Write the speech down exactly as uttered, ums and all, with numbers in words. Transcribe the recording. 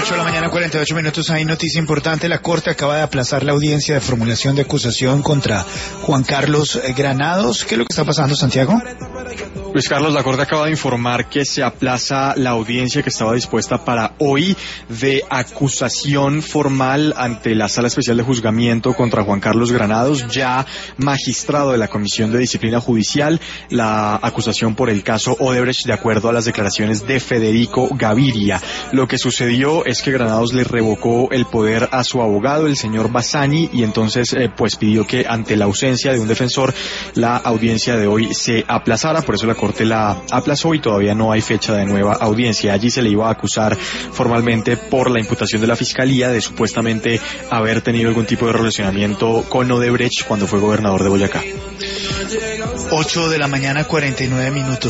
ocho de la mañana, cuarenta y ocho minutos. Hay noticia importante. La Corte acaba de aplazar la audiencia de formulación de acusación contra Juan Carlos Granados. ¿Qué es lo que está pasando, Santiago? Luis Carlos, la Corte acaba de informar que se aplaza la audiencia que estaba dispuesta para hoy de acusación formal ante la Sala Especial de Juzgamiento contra Juan Carlos Granados, ya magistrado de la Comisión de Disciplina Judicial, la acusación por el caso Odebrecht, de acuerdo a las declaraciones de Federico Gaviria. Lo que sucedió es que Granados le revocó el poder a su abogado, el señor Bassani, y entonces eh, pues pidió que ante la ausencia de un defensor la audiencia de hoy se aplazara. Por eso la Corte la aplazó y todavía no hay fecha de nueva audiencia. Allí se le iba a acusar formalmente por la imputación de la Fiscalía de supuestamente haber tenido algún tipo de relacionamiento con Odebrecht cuando fue gobernador de Boyacá. ocho de la mañana, cuarenta y nueve minutos.